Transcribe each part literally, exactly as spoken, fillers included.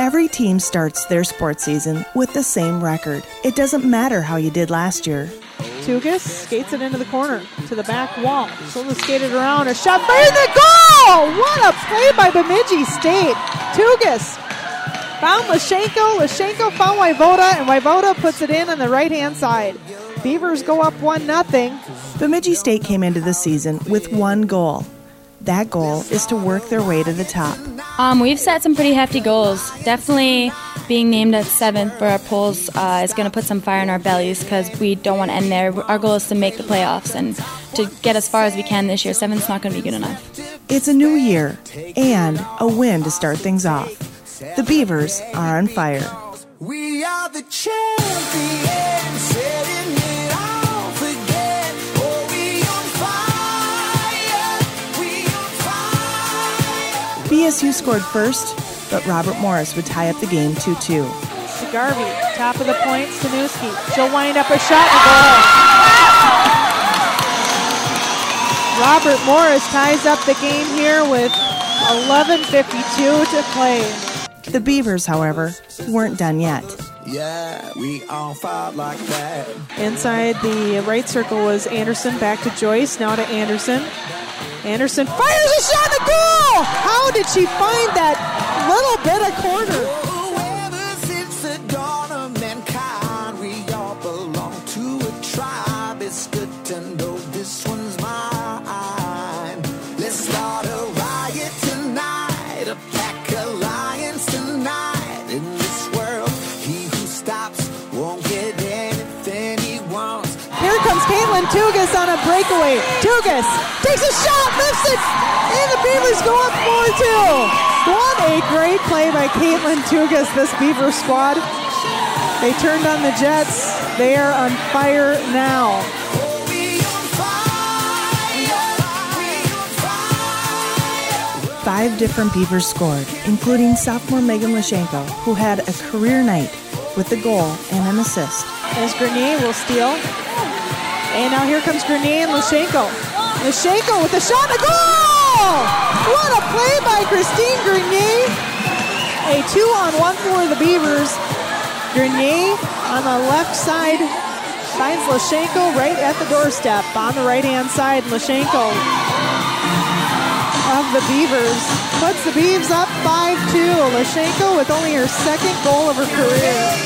Every team starts their sports season with the same record. It doesn't matter how you did last year. Tugas skates it into the corner to the back wall. Sola skated around, a shot fired in the goal! What a play by Bemidji State. Tugas found Lashenko, Lashenko found Wayvoda, and Wayvoda puts it in on the right-hand side. Beavers go up one nothing. Bemidji State came into the season with one goal. That goal is to work their way to the top. Um, we've set some pretty hefty goals. Definitely being named at seventh for our polls uh, is going to put some fire in our bellies because we don't want to end there. Our goal is to make the playoffs and to get as far as we can this year. Seventh's not going to be good enough. It's a new year and a win to start things off. The Beavers are on fire. We are the champions, setting it off again. Oh, we on fire, we on fire. B S U scored first, but Robert Morris would tie up the game two two. Garvey, top of the point, Stanuski. She'll wind up a shot and goal. Robert Morris ties up the game here with eleven fifty-two to play. The Beavers, however, weren't done yet. Yeah, we on fire like that. Inside the right circle was Anderson, back to Joyce, now to Anderson. Anderson fires a shot at goal! How did she find that little bit of corner? Oh, ever since the dawn of mankind, we all belong to a tribe. It's good to know this one's mine. Let's start a riot tonight, a pack alliance tonight. In this world, he who stops won't get anything he wants. Here comes Caitlin Tugas on a breakaway. Tugas takes a shot, lifts it, and the Beavers go up four two. What a great play by Caitlin Tugas, this Beaver squad. They turned on the Jets. They are on fire now. Five different Beavers scored, including sophomore Megan Lashenko, who had a career night with a goal and an assist. As Grenier will steal. And now here comes Grenier and Lashenko. Lashenko with a shot and a goal! What a play by Christine Grenier. A two-on-one for the Beavers. Grenier on the left side finds Lashenko right at the doorstep. On the right-hand side, Lashenko of the Beavers puts the Beavs up five two. Lashenko with only her second goal of her career.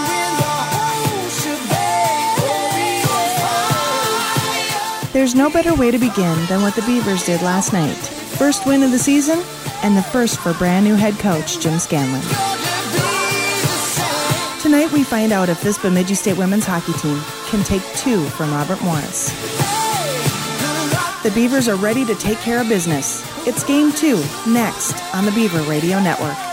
There's no better way to begin than what the Beavers did last night. First win of the season, and the first for brand new head coach Jim Scanlon. Tonight we find out if this Bemidji State women's hockey team can take two from Robert Morris. The Beavers are ready to take care of business. It's game two, next on the Beaver Radio Network.